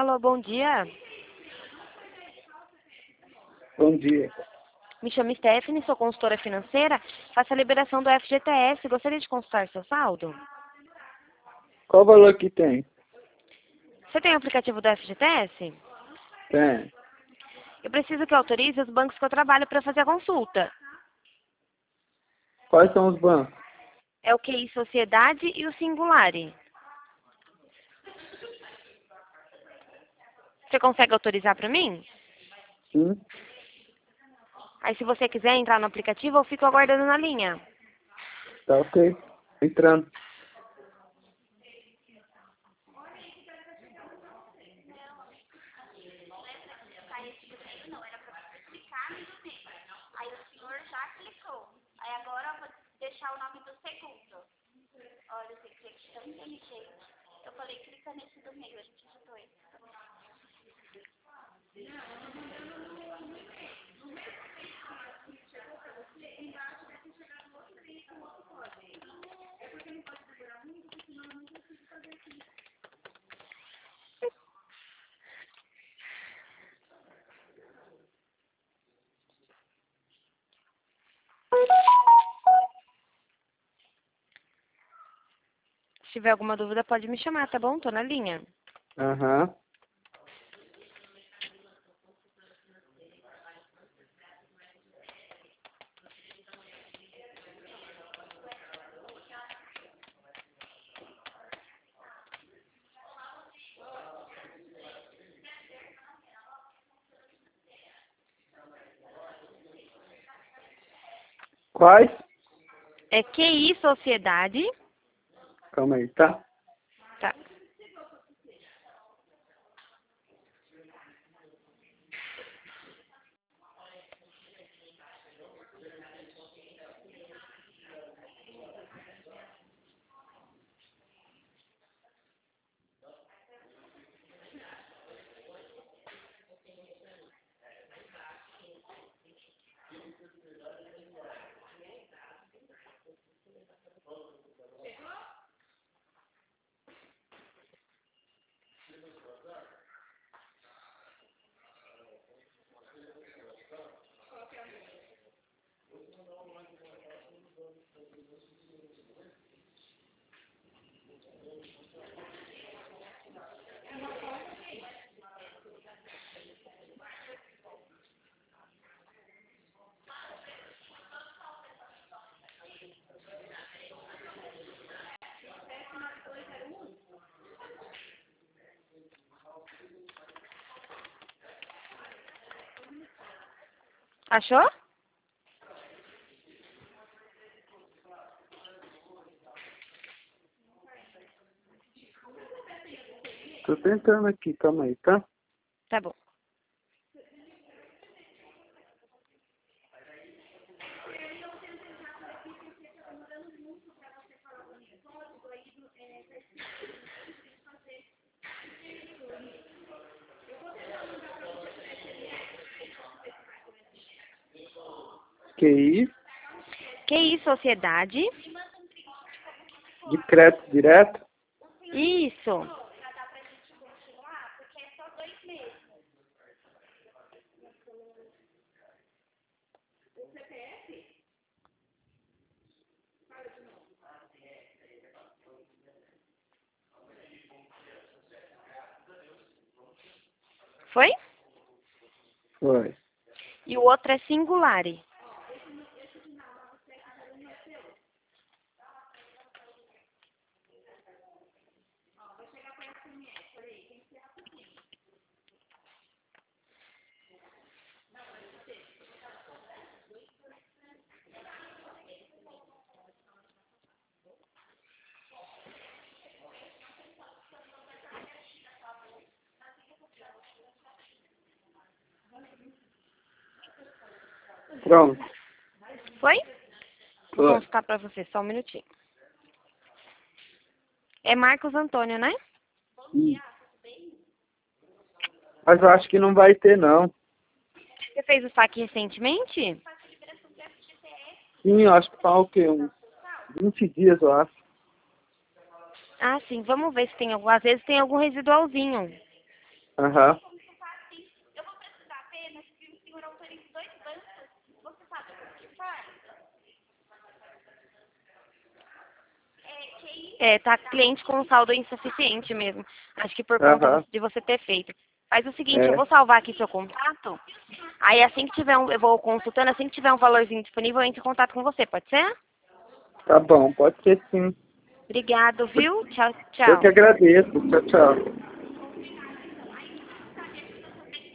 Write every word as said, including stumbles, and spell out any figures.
Alô, bom dia. Bom dia. Me chamo Stephanie, sou consultora financeira. Faço a liberação do F G T S. Gostaria de consultar seu saldo? Qual o valor que tem? Você tem o aplicativo do F G T S? Tem. Eu preciso que autorize os bancos que eu trabalho para fazer a consulta. Quais são os bancos? É o Q I Sociedade e o Singulari. Você consegue autorizar para mim? Sim. Aí, se você quiser entrar no aplicativo, eu fico aguardando na linha. Tá ok. Entrando. Aí o senhor já clicou. Aí agora eu vou deixar o nome do segundo. Olha, você clica também, gente. Eu falei, clica nesse do meio, a gente digitou esse. Se tiver alguma dúvida, pode me chamar, tá bom? Tô na linha. Aham. Quais? É Q I Sociedade. Calma aí, tá? Tá. Achou? Tô tentando aqui, calma aí, tá? Tá bom. Q I, Q I Sociedade. de crédito direto. Isso. Pra dar pra gente continuar, porque é só dois meses. O C P F? Fala de novo. Foi? Foi. E o outro é Singulari. Pronto. Foi? Vou Foi. consultar pra você, só um minutinho. É Marcos Antônio, né? Hum. Mas eu acho que não vai ter, não. Você fez o saque recentemente? Sim, eu acho que tá o quê? Uns vinte dias, eu acho. Ah, sim. Vamos ver se tem algum. Às vezes tem algum residualzinho. Aham. Como que faz assim? Eu vou precisar apenas que o senhor autorize dois bancos. Você sabe como que faz? É, que aí... É, tá cliente com saldo insuficiente mesmo. Acho que por conta Aham. de você ter feito. Faz o seguinte, eu É. vou salvar aqui seu contato. Aí assim que tiver um, eu vou consultando, assim que tiver um valorzinho disponível, eu entro em contato com você, pode ser? Tá bom, pode ser sim. Obrigado, viu? Tchau, Eu que tchau. agradeço. Tchau, tchau.